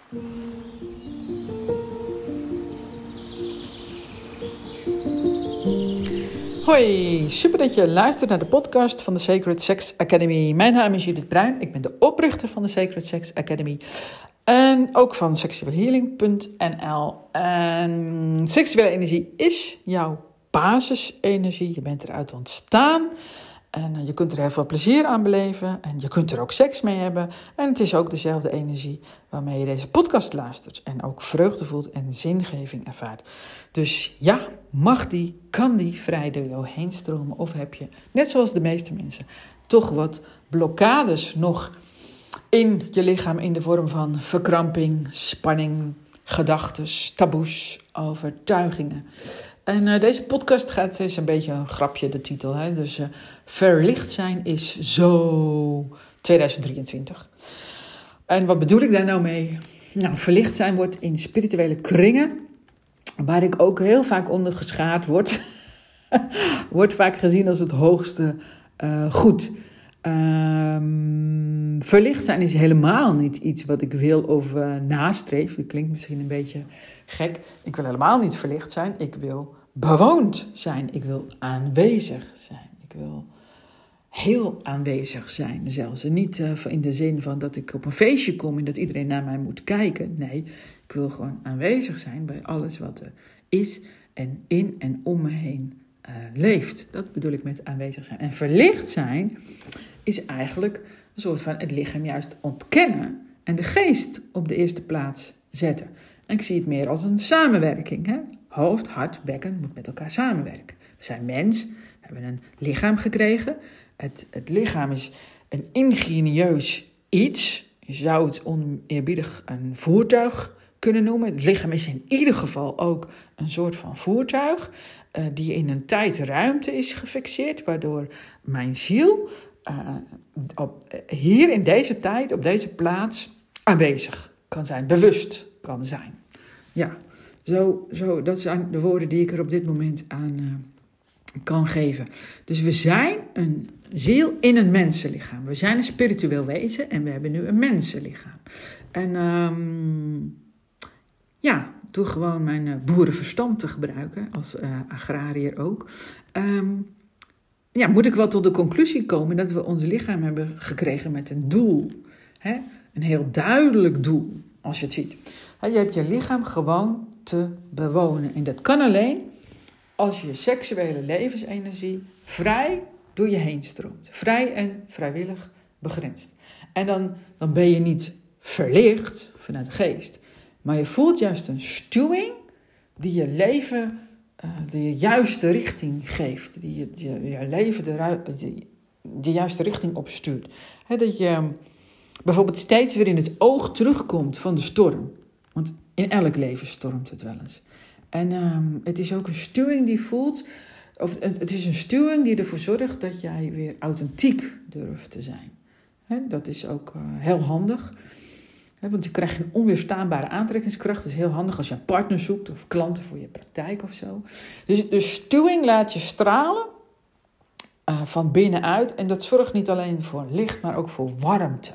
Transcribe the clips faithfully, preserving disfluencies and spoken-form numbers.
Hoi, super dat je luistert naar de podcast van de Sacred Sex Academy. Mijn naam is Judith Bruin, ik ben de oprichter van de Sacred Sex Academy. En ook van seksueel healing punt n l. En seksuele energie is jouw basisenergie. Je bent eruit ontstaan. En je kunt er heel veel plezier aan beleven. En je kunt er ook seks mee hebben. En het is ook dezelfde energie waarmee je deze podcast luistert. En ook vreugde voelt en zingeving ervaart. Dus ja, mag die, kan die vrij door jou heen stromen? Of heb je, net zoals de meeste mensen, toch wat blokkades nog in je lichaam in de vorm van verkramping, spanning, gedachtes, taboes, overtuigingen. En uh, deze podcast gaat, is een beetje een grapje, de titel. Hè? Dus uh, verlicht zijn is zo tweeduizend drieëntwintig. En wat bedoel ik daar nou mee? Nou, verlicht zijn wordt in spirituele kringen, waar ik ook heel vaak onder geschaard word, wordt vaak gezien als het hoogste uh, goed. Um, verlicht zijn is helemaal niet iets wat ik wil of uh, nastreef. Dat klinkt misschien een beetje gek. Ik wil helemaal niet verlicht zijn. Ik wil bewoond zijn. Ik wil aanwezig zijn. Ik wil heel aanwezig zijn zelfs. En niet uh, in de zin van dat ik op een feestje kom en dat iedereen naar mij moet kijken. Nee, ik wil gewoon aanwezig zijn bij alles wat er is en in en om me heen uh, leeft. Dat bedoel ik met aanwezig zijn. En verlicht zijn is eigenlijk een soort van het lichaam juist ontkennen en de geest op de eerste plaats zetten. En ik zie het meer als een samenwerking. Hè? Hoofd, hart, bekken moet met elkaar samenwerken. We zijn mens, we hebben een lichaam gekregen. Het, het lichaam is een ingenieus iets. Je zou het oneerbiedig een voertuig kunnen noemen. Het lichaam is in ieder geval ook een soort van voertuig uh, die in een tijd-ruimte is gefixeerd, waardoor mijn ziel Uh, op, hier in deze tijd, op deze plaats, aanwezig kan zijn, bewust kan zijn. Ja, zo, zo, dat zijn de woorden die ik er op dit moment aan uh, kan geven. Dus we zijn een ziel in een mensenlichaam. We zijn een spiritueel wezen en we hebben nu een mensenlichaam. En um, ja, door gewoon mijn uh, boerenverstand te gebruiken, als uh, agrariër ook, Um, Ja, moet ik wel tot de conclusie komen dat we ons lichaam hebben gekregen met een doel. Hè? Een heel duidelijk doel, als je het ziet. Hè, je hebt je lichaam gewoon te bewonen. En dat kan alleen als je seksuele levensenergie vrij door je heen stroomt. Vrij en vrijwillig begrensd. En dan, dan ben je niet verlicht vanuit de geest. Maar je voelt juist een stuwing die je leven Uh, de juiste richting geeft, die je, je, je leven de, de, de juiste richting opstuurt. He, dat je bijvoorbeeld steeds weer in het oog terugkomt van de storm. Want in elk leven stormt het wel eens. En um, het is ook een stuwing die voelt, of het, het is een stuwing die ervoor zorgt dat jij weer authentiek durft te zijn. He, dat is ook uh, heel handig. He, want je krijgt een onweerstaanbare aantrekkingskracht. Dat is heel handig als je een partner zoekt of klanten voor je praktijk of zo. Dus de stuwing laat je stralen uh, van binnenuit. En dat zorgt niet alleen voor licht, maar ook voor warmte.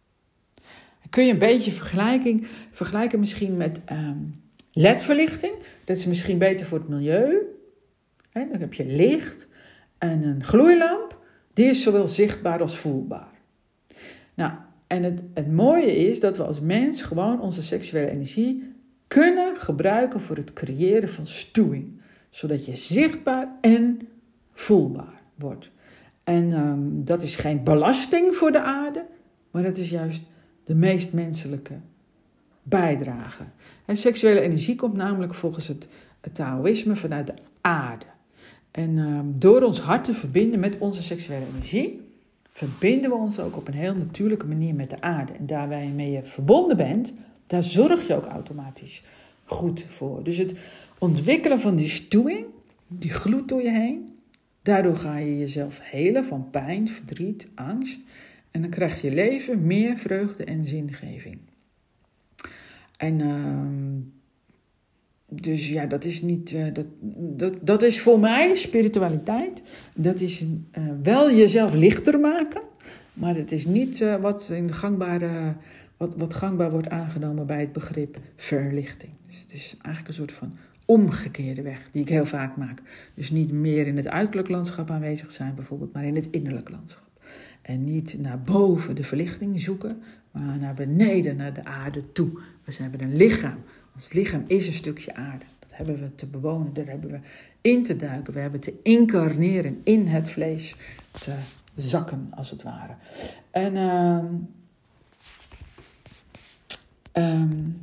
Dan kun je een beetje vergelijking, vergelijken misschien met um, L E D-verlichting. Dat is misschien beter voor het milieu. He, dan heb je licht en een gloeilamp. Die is zowel zichtbaar als voelbaar. Nou, En het, het mooie is dat we als mens gewoon onze seksuele energie kunnen gebruiken voor het creëren van stuwing. Zodat je zichtbaar en voelbaar wordt. En um, dat is geen belasting voor de aarde, maar dat is juist de meest menselijke bijdrage. En seksuele energie komt namelijk volgens het, het Taoïsme vanuit de aarde. En um, door ons hart te verbinden met onze seksuele energie, verbinden we ons ook op een heel natuurlijke manier met de aarde. En daar waarmee je verbonden bent, daar zorg je ook automatisch goed voor. Dus het ontwikkelen van die stuwing, die gloed door je heen, daardoor ga je jezelf helen van pijn, verdriet, angst. En dan krijgt je leven meer vreugde en zingeving. En uh, dus ja, dat is niet, uh, dat, dat, dat is voor mij spiritualiteit. Dat is uh, wel jezelf lichter maken, maar het is niet uh, wat in de gangbare, wat, wat gangbaar wordt aangenomen bij het begrip verlichting. Dus het is eigenlijk een soort van omgekeerde weg die ik heel vaak maak. Dus niet meer in het uiterlijk landschap aanwezig zijn bijvoorbeeld, maar in het innerlijk landschap. En niet naar boven de verlichting zoeken, maar naar beneden, naar de aarde toe. We hebben een lichaam. Ons lichaam is een stukje aarde. Dat hebben we te bewonen, daar hebben we in te duiken. We hebben te incarneren, in het vlees te zakken, als het ware. En um, um,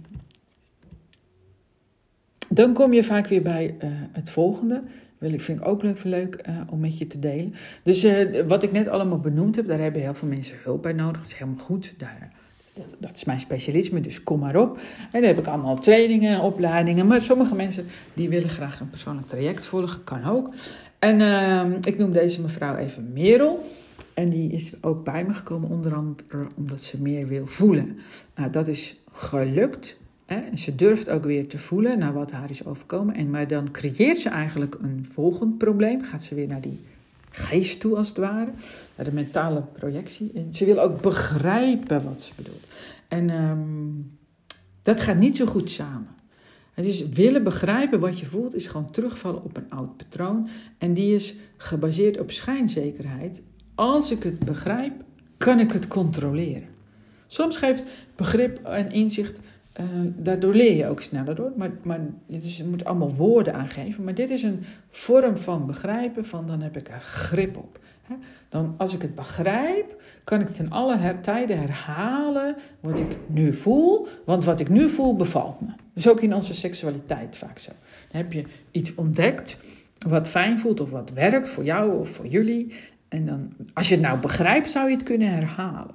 dan kom je vaak weer bij uh, het volgende. Wil ik, vind ik ook leuk, leuk uh, om met je te delen. Dus uh, wat ik net allemaal benoemd heb, daar hebben heel veel mensen hulp bij nodig. Dat is helemaal goed. Daar, dat, dat is mijn specialisme, dus kom maar op. En dan heb ik allemaal trainingen, opleidingen. Maar sommige mensen die willen graag een persoonlijk traject volgen, kan ook. En uh, ik noem deze mevrouw even Merel. En die is ook bij me gekomen, onder andere omdat ze meer wil voelen. Nou, dat is gelukt. En ze durft ook weer te voelen naar wat haar is overkomen. En, maar dan creëert ze eigenlijk een volgend probleem. Gaat ze weer naar die geest toe, als het ware. Naar de mentale projectie. En ze wil ook begrijpen wat ze bedoelt. En um, dat gaat niet zo goed samen. Het is willen begrijpen wat je voelt, is gewoon terugvallen op een oud patroon. En die is gebaseerd op schijnzekerheid. Als ik het begrijp, kan ik het controleren. Soms geeft begrip en inzicht... Uh, daardoor leer je ook sneller door. Maar, maar het is, je moet allemaal woorden aangeven. Maar dit is een vorm van begrijpen. Van dan heb ik er grip op. Hè? Dan, als ik het begrijp, kan ik ten alle her, tijden herhalen wat ik nu voel. Want wat ik nu voel bevalt me. Dat is ook in onze seksualiteit vaak zo. Dan heb je iets ontdekt wat fijn voelt of wat werkt voor jou of voor jullie. En dan, als je het nou begrijpt, zou je het kunnen herhalen.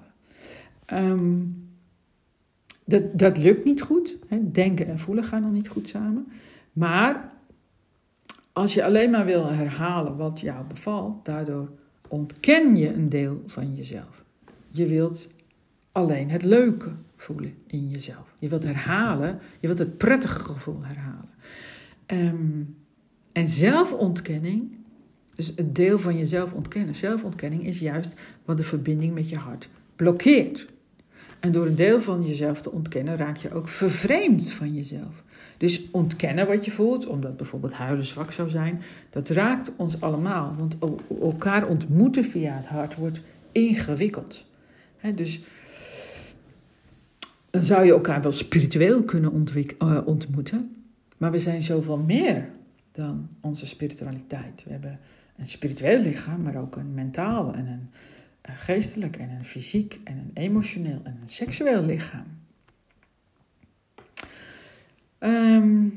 Um, Dat, dat lukt niet goed. Hè. Denken en voelen gaan dan niet goed samen. Maar als je alleen maar wil herhalen wat jou bevalt, daardoor ontken je een deel van jezelf. Je wilt alleen het leuke voelen in jezelf. Je wilt herhalen, je wilt het prettige gevoel herhalen. Um, en zelfontkenning, dus het deel van jezelf ontkennen. Zelfontkenning is juist wat de verbinding met je hart blokkeert. En door een deel van jezelf te ontkennen, raak je ook vervreemd van jezelf. Dus ontkennen wat je voelt, omdat bijvoorbeeld huilen zwak zou zijn, dat raakt ons allemaal. Want elkaar ontmoeten via het hart wordt ingewikkeld. He, dus dan zou je elkaar wel spiritueel kunnen ontwik- uh, ontmoeten. Maar we zijn zoveel meer dan onze spiritualiteit. We hebben een spiritueel lichaam, maar ook een mentaal en een Een geestelijk en een fysiek en een emotioneel en een seksueel lichaam. Um,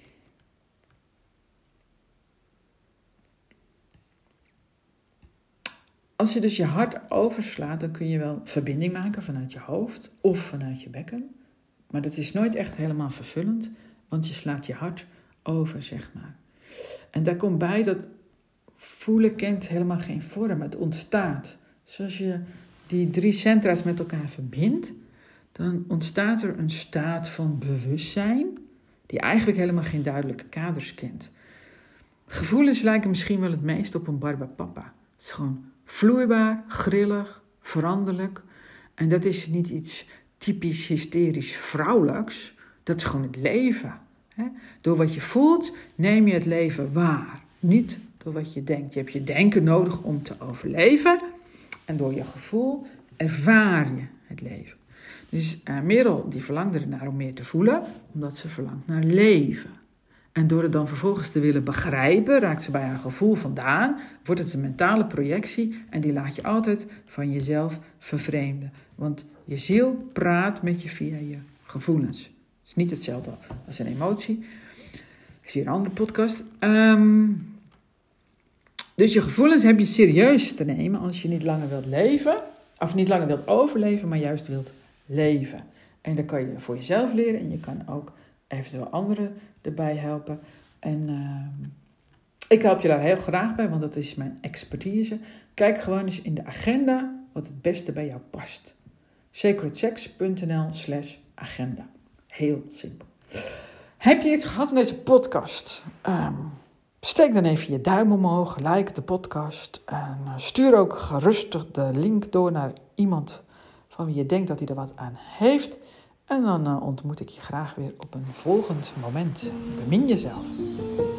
als je dus je hart overslaat, dan kun je wel verbinding maken vanuit je hoofd of vanuit je bekken. Maar dat is nooit echt helemaal vervullend, want je slaat je hart over, zeg maar. En daar komt bij dat voelen kent helemaal geen vorm, het ontstaat. Dus als je die drie centra's met elkaar verbindt, dan ontstaat er een staat van bewustzijn die eigenlijk helemaal geen duidelijke kaders kent. Gevoelens lijken misschien wel het meest op een barbapapa. Het is gewoon vloeibaar, grillig, veranderlijk. En dat is niet iets typisch hysterisch vrouwelijks. Dat is gewoon het leven. Hè? Door wat je voelt neem je het leven waar. Niet door wat je denkt. Je hebt je denken nodig om te overleven. En door je gevoel ervaar je het leven. Dus uh, Merel die verlangt ernaar om meer te voelen, omdat ze verlangt naar leven. En door het dan vervolgens te willen begrijpen, raakt ze bij haar gevoel vandaan, wordt het een mentale projectie en die laat je altijd van jezelf vervreemden. Want je ziel praat met je via je gevoelens. Het is niet hetzelfde als een emotie. Ik zie een andere podcast. Um, Dus je gevoelens heb je serieus te nemen als je niet langer wilt leven. Of niet langer wilt overleven, maar juist wilt leven. En dan kan je voor jezelf leren en je kan ook eventueel anderen erbij helpen. En uh, ik help je daar heel graag bij, want dat is mijn expertise. Kijk gewoon eens in de agenda wat het beste bij jou past. sacredsex.nl slash agenda. Heel simpel. Heb je iets gehad in deze podcast? Um, Steek dan even je duim omhoog, like de podcast en stuur ook gerustig de link door naar iemand van wie je denkt dat hij er wat aan heeft. En dan uh, ontmoet ik je graag weer op een volgend moment. Bemin jezelf.